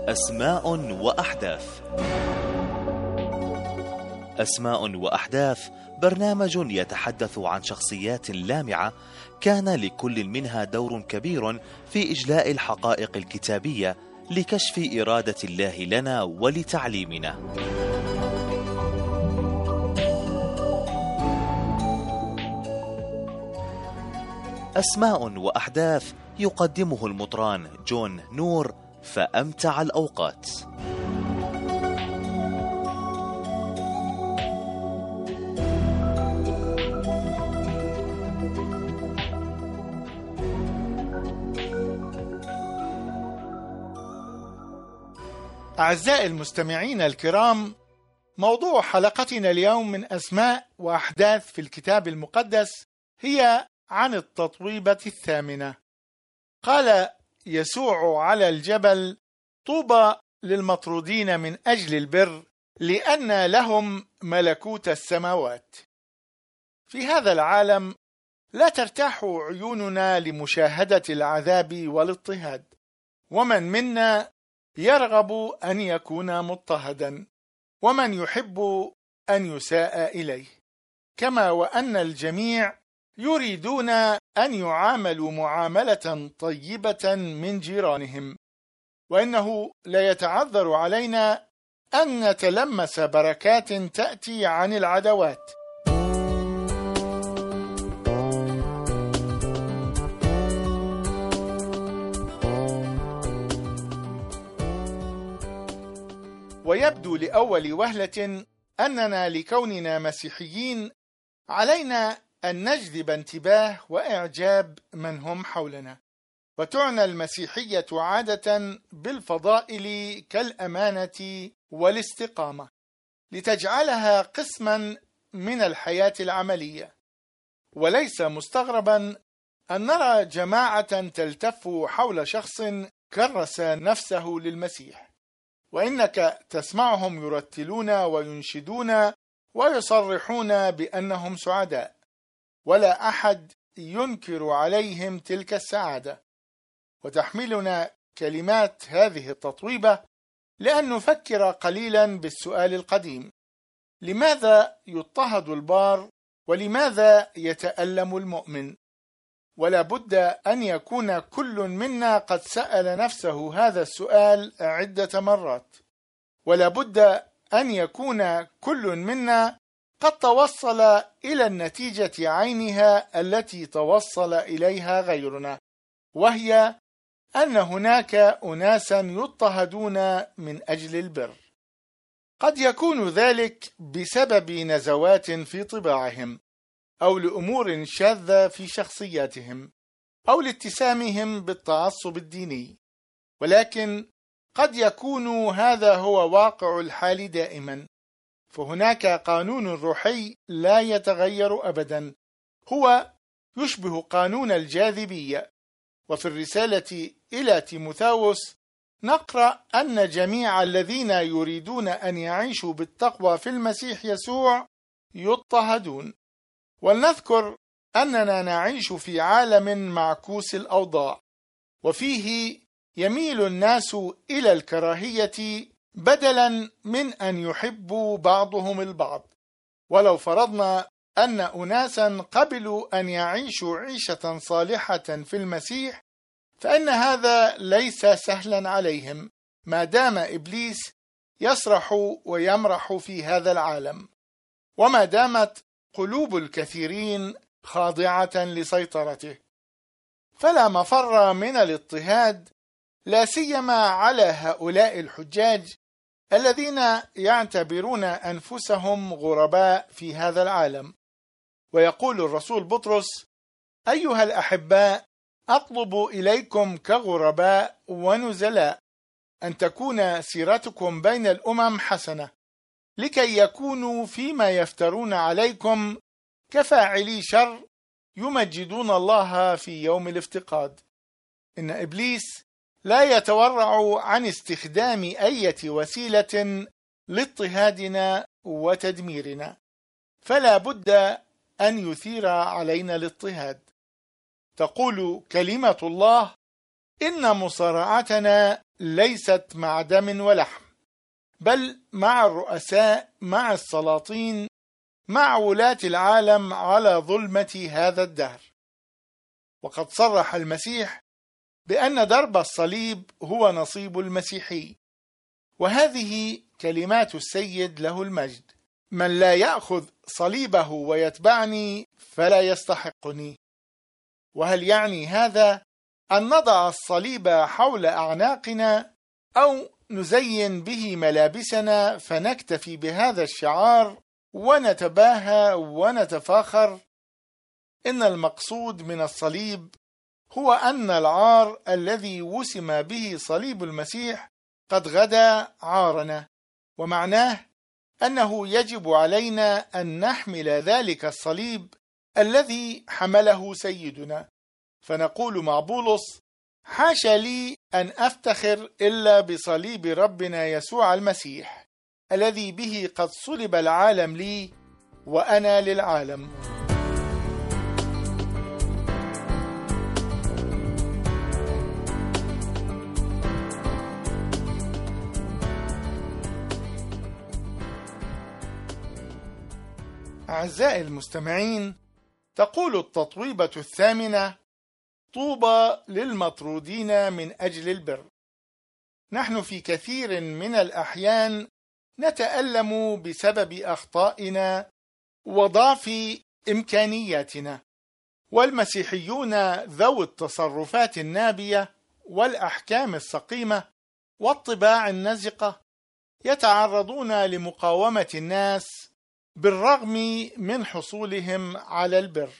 أسماء وأحداث. أسماء وأحداث برنامج يتحدث عن شخصيات لامعة كان لكل منها دور كبير في إجلاء الحقائق الكتابية لكشف إرادة الله لنا ولتعليمنا. أسماء وأحداث يقدمه المطران جون نور، فأمتع الأوقات. أعزائي المستمعين الكرام، موضوع حلقتنا اليوم من أسماء وأحداث في الكتاب المقدس هي عن التطويبة الثامنة. قال يسوع على الجبل: طوبى للمطرودين من أجل البر، لأن لهم ملكوت السماوات. في هذا العالم لا ترتاح عيوننا لمشاهدة العذاب والاضطهاد، ومن منا يرغب أن يكون مضطهدا، ومن يحب أن يساء إليه، كما وأن الجميع يريدون أن يعاملوا معاملة طيبة من جيرانهم، وإنه لا يتعذر علينا أن نتلمس بركات تأتي عن العدوات. ويبدو لأول وهلة أننا لكوننا مسيحيين علينا أن نجذب انتباه وإعجاب من هم حولنا، وتعنى المسيحية عادة بالفضائل كالأمانة والاستقامة، لتجعلها قسما من الحياة العملية. وليس مستغربا أن نرى جماعة تلتف حول شخص كرس نفسه للمسيح، وإنك تسمعهم يرتلون وينشدون ويصرحون بأنهم سعداء، ولا أحد ينكر عليهم تلك السعادة. وتحملنا كلمات هذه التطويبة لأن نفكر قليلا بالسؤال القديم: لماذا يضطهد البار؟ ولماذا يتألم المؤمن؟ ولا بد أن يكون كل منا قد سأل نفسه هذا السؤال عدة مرات، ولا بد أن يكون كل منا قد توصل إلى النتيجة عينها التي توصل إليها غيرنا، وهي أن هناك أناسا يضطهدون من أجل البر. قد يكون ذلك بسبب نزوات في طباعهم، أو لأمور شاذة في شخصياتهم، أو لاتسامهم بالتعصب الديني، ولكن قد يكون هذا هو واقع الحال دائما. فهناك قانون روحي لا يتغير أبدا، هو يشبه قانون الجاذبية. وفي الرسالة إلى تيموثاوس نقرأ أن جميع الذين يريدون أن يعيشوا بالتقوى في المسيح يسوع يضطهدون. ولنذكر أننا نعيش في عالم معكوس الأوضاع، وفيه يميل الناس إلى الكراهية بدلا من أن يحبوا بعضهم البعض. ولو فرضنا أن أناسا قبلوا أن يعيشوا عيشة صالحة في المسيح، فإن هذا ليس سهلا عليهم ما دام إبليس يسرح ويمرح في هذا العالم، وما دامت قلوب الكثيرين خاضعة لسيطرته. فلا مفر من الاضطهاد، لا سيما على هؤلاء الحجاج الذين يعتبرون أنفسهم غرباء في هذا العالم. ويقول الرسول بطرس: أيها الأحباء، أطلب إليكم كغرباء ونزلاء أن تكون سيرتكم بين الأمم حسنة، لكي يكونوا فيما يفترون عليكم كفاعلي شر يمجدون الله في يوم الافتقاد. إن إبليس لا يتورع عن استخدام أي وسيلة لاضطهادنا وتدميرنا، فلا بد أن يثير علينا الاضطهاد. تقول كلمة الله: إن مصارعتنا ليست مع دم ولحم، بل مع الرؤساء، مع السلاطين، مع ولاة العالم على ظلمة هذا الدهر. وقد صرح المسيح بأن درب الصليب هو نصيب المسيحي، وهذه كلمات السيد له المجد: من لا يأخذ صليبه ويتبعني فلا يستحقني. وهل يعني هذا أن نضع الصليب حول أعناقنا أو نزين به ملابسنا فنكتفي بهذا الشعار ونتباهى ونتفاخر؟ إن المقصود من الصليب هو أن العار الذي وسم به صليب المسيح قد غدا عارنا، ومعناه أنه يجب علينا أن نحمل ذلك الصليب الذي حمله سيدنا. فنقول مع بولس: حاشا لي أن أفتخر إلا بصليب ربنا يسوع المسيح، الذي به قد صلب العالم لي وأنا للعالم. أعزائي المستمعين، تقول التطويبة الثامنة: طوبى للمطرودين من أجل البر. نحن في كثير من الأحيان نتألم بسبب أخطائنا وضعف إمكانياتنا، والمسيحيون ذوي التصرفات النابية والأحكام السقيمة والطباع النزقة يتعرضون لمقاومة الناس بالرغم من حصولهم على البر،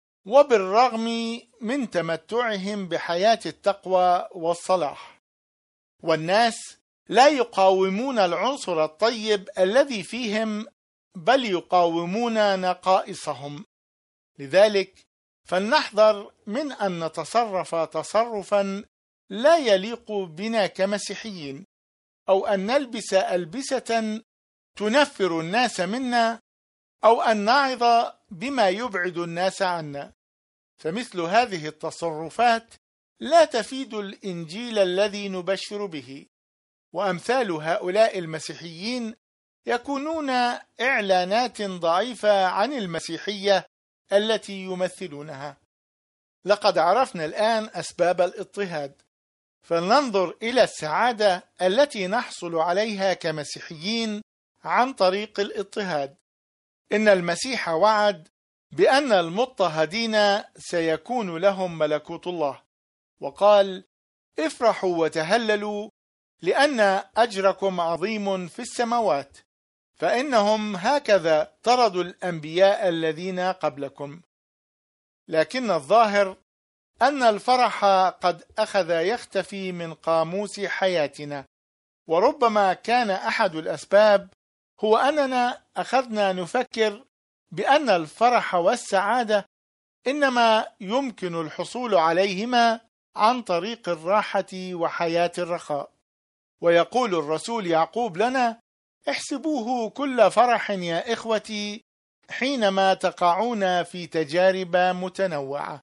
وبالرغم من تمتعهم بحياة التقوى والصلاح. والناس لا يقاومون العنصر الطيب الذي فيهم، بل يقاومون نقائصهم. لذلك فلنحذر من أن نتصرف تصرفا لا يليق بنا كمسيحيين، أو أن نلبس ألبسة تنفر الناس منا، أو أن نعظ بما يبعد الناس عنا. فمثل هذه التصرفات لا تفيد الإنجيل الذي نبشر به، وأمثال هؤلاء المسيحيين يكونون إعلانات ضعيفة عن المسيحية التي يمثلونها. لقد عرفنا الآن أسباب الاضطهاد، فلننظر إلى السعادة التي نحصل عليها كمسيحيين عن طريق الاضطهاد. إن المسيح وعد بأن المضطهدين سيكون لهم ملكوت الله، وقال: افرحوا وتهللوا لأن أجركم عظيم في السماوات، فإنهم هكذا طردوا الأنبياء الذين قبلكم. لكن الظاهر أن الفرح قد أخذ يختفي من قاموس حياتنا، وربما كان أحد الأسباب هو أننا أخذنا نفكر بأن الفرح والسعادة إنما يمكن الحصول عليهما عن طريق الراحة وحياة الرخاء. ويقول الرسول يعقوب لنا: احسبوه كل فرح يا إخوتي حينما تقعون في تجارب متنوعة.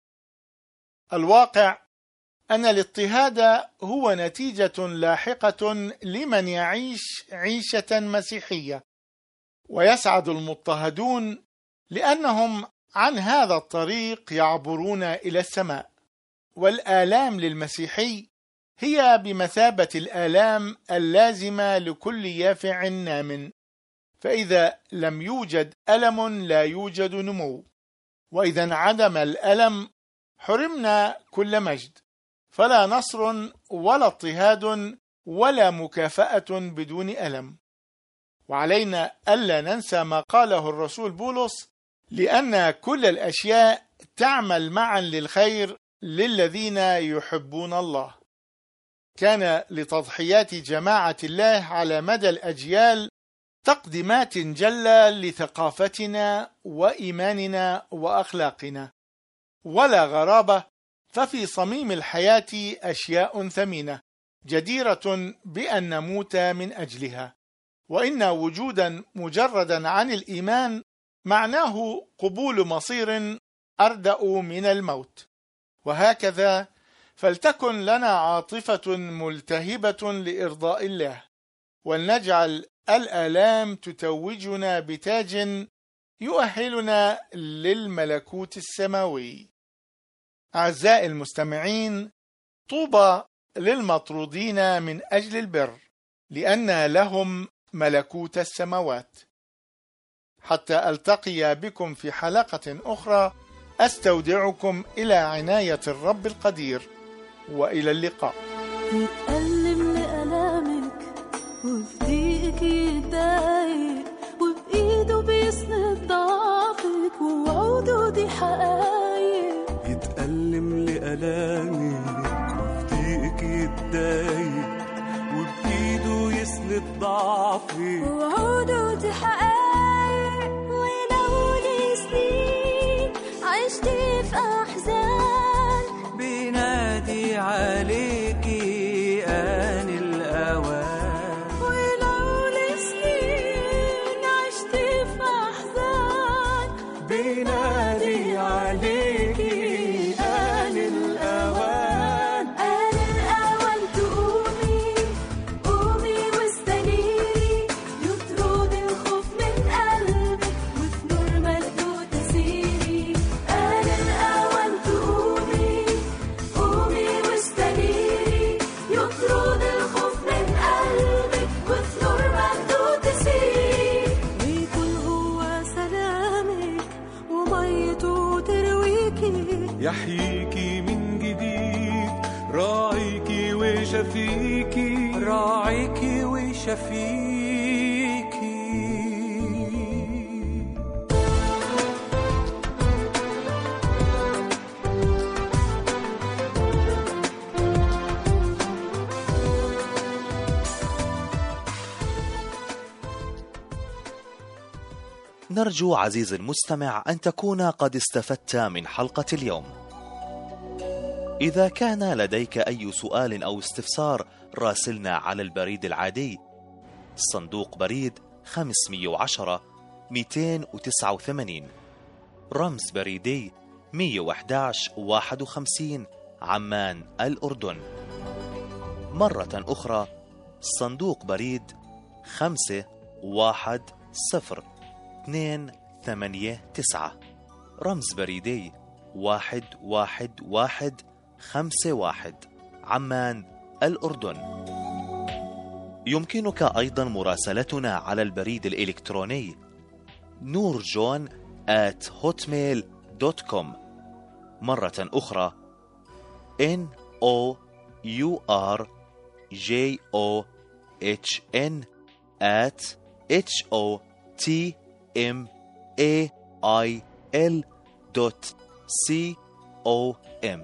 الواقع أن الاضطهاد هو نتيجة لاحقة لمن يعيش عيشة مسيحية، ويسعد المضطهدون لأنهم عن هذا الطريق يعبرون إلى السماء. والآلام للمسيحي هي بمثابة الآلام اللازمة لكل يافع نام، فإذا لم يوجد ألم لا يوجد نمو، وإذا انعدم الألم حرمنا كل مجد، فلا نصر ولا اضطهاد ولا مكافأة بدون ألم. وعلينا ألا ننسى ما قاله الرسول بولس: لأن كل الأشياء تعمل معا للخير للذين يحبون الله. كان لتضحيات جماعة الله على مدى الأجيال تقديمات جلة لثقافتنا وإيماننا وأخلاقنا، ولا غرابة، ففي صميم الحياة أشياء ثمينة جديرة بأن نموت من أجلها. وإن وجودا مجردا عن الإيمان معناه قبول مصير أردأ من الموت. وهكذا فلتكن لنا عاطفة ملتهبة لإرضاء الله، ولنجعل الآلام تتوجنا بتاج يؤهلنا للملكوت السماوي. أعزائي المستمعين، طوبى للمطرودين من أجل البر، لأن لهم ملكوت السماوات. حتى ألتقي بكم في حلقة أخرى، أستودعكم إلى عناية الرب القدير، وإلى اللقاء. يتألم لألامك وفي ضيقك يتضايق، وبإيده بيسند ضعفك ووعوده دي حقايق. يتألم لألامك وفي ضيقك يتضايق، وبإيده يسند ضعفك ووعوده دي حقايق. ولو لي سنين عشت في أحزان، بينادي عليكي آن الأوان. ولو لي سنين عشت في أحزان، بينادي عليكي آن الأوان. آن الأوان تقومي، قومي واستنيري، يطرد الخوف من قلبك وفي نور مجدود تسيري. آن الأوان تقومي، قومي واستنيري، يطرد الخوف من قلبك وفي نور مجدود تسيري. ويكون هو سلامك وميته ترويكي، يحييكي من جديد، راعيكي وشفيكي، راعيكي وشفيكي. نرجو عزيزي المستمع أن تكون قد استفدت من حلقة اليوم. إذا كان لديك أي سؤال أو استفسار، راسلنا على البريد العادي صندوق بريد 510 289، رمز بريدي 111 51 عمان الأردن. مرة أخرى، صندوق بريد 51029، رمز بريدي 11151 عمان الأردن. يمكنك أيضا مراسلتنا على البريد الإلكتروني nourjon@hotmail.com. مرة أخرى nourjon@hotmail.com.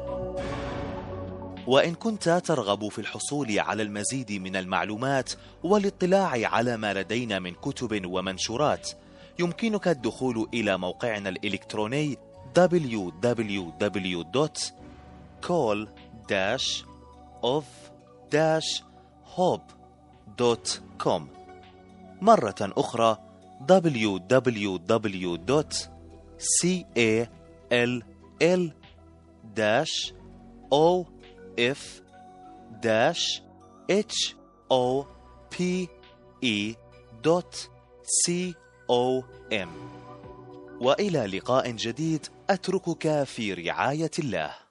وإن كنت ترغب في الحصول على المزيد من المعلومات والاطلاع على ما لدينا من كتب ومنشورات، يمكنك الدخول إلى موقعنا الإلكتروني www.call-of-hope.com. مرة أخرى www.call-of-hope.com. وإلى لقاء جديد، أتركك في رعاية الله.